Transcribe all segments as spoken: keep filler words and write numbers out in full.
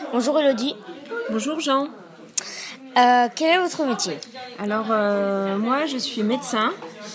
Bonjour Elodie. Bonjour Jean. Euh, quel est votre métier? Alors euh, moi je suis médecin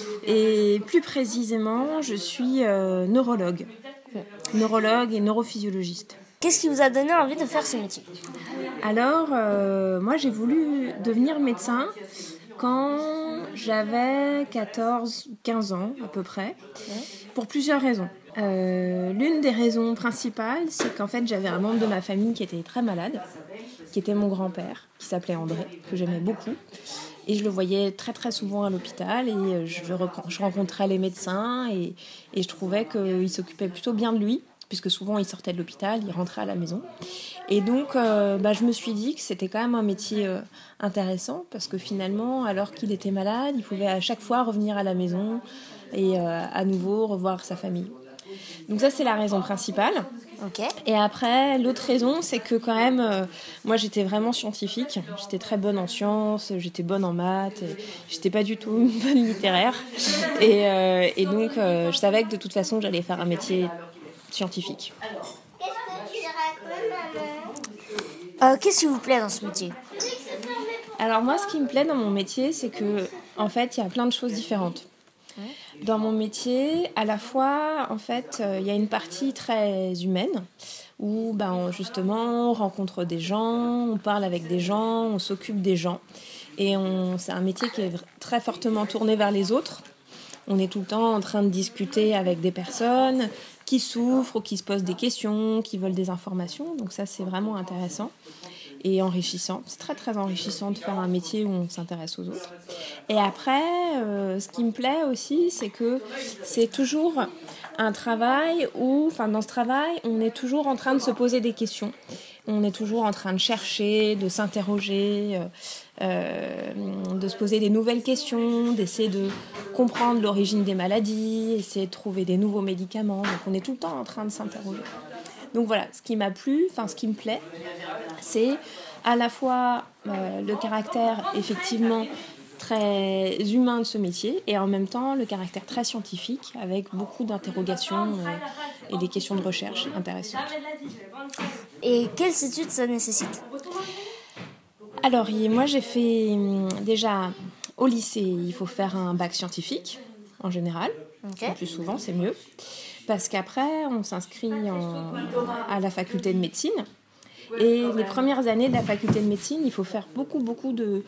et plus précisément je suis euh, neurologue. Neurologue et neurophysiologiste. Qu'est-ce qui vous a donné envie de faire ce métier? Alors euh, moi j'ai voulu devenir médecin quand j'avais quatorze quinze ans à peu près, pour plusieurs raisons. Euh, l'une des raisons principales, c'est qu'en fait j'avais un membre de ma famille qui était très malade, qui était mon grand-père, qui s'appelait André, que j'aimais beaucoup. Et je le voyais très très souvent à l'hôpital et je, je rencontrais les médecins et, et je trouvais qu'ils s'occupaient plutôt bien de lui, puisque souvent il sortait de l'hôpital, il rentrait à la maison. Et donc euh, bah, je me suis dit que c'était quand même un métier euh, intéressant, parce que finalement, alors qu'il était malade, il pouvait à chaque fois revenir à la maison et euh, à nouveau revoir sa famille. Donc ça, c'est la raison principale. Okay. Et après, l'autre raison, c'est que quand même, euh, moi, j'étais vraiment scientifique. J'étais très bonne en sciences, j'étais bonne en maths, et j'étais pas du tout une bonne littéraire. Et, euh, et donc, euh, je savais que de toute façon, j'allais faire un métier scientifique. Qu'est-ce que tu racontes, maman? euh, Qu'est-ce qui vous plaît dans ce métier? Alors moi, ce qui me plaît dans mon métier, c'est que, en fait, il y a plein de choses différentes. Dans mon métier, à la fois, en fait, il euh, y a une partie très humaine où, ben, justement, on rencontre des gens, on parle avec des gens, on s'occupe des gens. Et on, c'est un métier qui est très fortement tourné vers les autres. On est tout le temps en train de discuter avec des personnes qui souffrent ou qui se posent des questions, qui veulent des informations. Donc ça, c'est vraiment intéressant et enrichissant. C'est très très enrichissant de faire un métier où on s'intéresse aux autres. Et après, euh, ce qui me plaît aussi, c'est que c'est toujours un travail où, enfin dans ce travail, on est toujours en train de se poser des questions. On est toujours en train de chercher, de s'interroger, euh, euh, de se poser des nouvelles questions, d'essayer de comprendre l'origine des maladies, essayer de trouver des nouveaux médicaments. Donc on est tout le temps en train de s'interroger. Donc voilà, ce qui m'a plu, enfin ce qui me plaît, c'est à la fois euh, le caractère effectivement très humain de ce métier et en même temps le caractère très scientifique avec beaucoup d'interrogations euh, et des questions de recherche intéressantes. Et quelles études ça nécessite? Alors moi j'ai fait déjà au lycée, il faut faire un bac scientifique en général, okay. Le plus souvent c'est mieux. Parce qu'après, on s'inscrit en, à la faculté de médecine. Et les premières années de la faculté de médecine, il faut faire beaucoup, beaucoup de,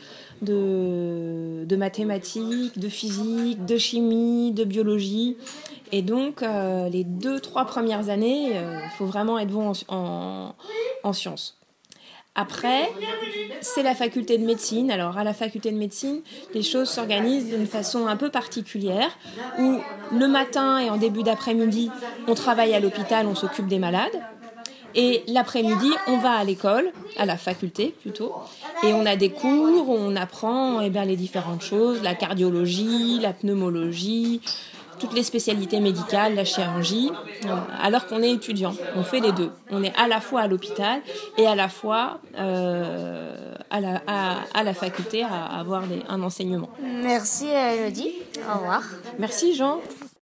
de, de mathématiques, de physique, de chimie, de biologie. Et donc, euh, les deux, trois premières années, il euh, faut vraiment être bon en, en, en sciences. Après, c'est la faculté de médecine. Alors, à la faculté de médecine, les choses s'organisent d'une façon un peu particulière, où le matin et en début d'après-midi, on travaille à l'hôpital, on s'occupe des malades. Et l'après-midi, on va à l'école, à la faculté plutôt, et on a des cours où on apprend eh bien, les différentes choses, la cardiologie, la pneumologie, toutes les spécialités médicales, la chirurgie, alors qu'on est étudiant. On fait les deux. On est à la fois à l'hôpital et à la fois euh, à, la, à, à la faculté à avoir des, un enseignement. Merci Elodie. Au revoir. Merci Jean.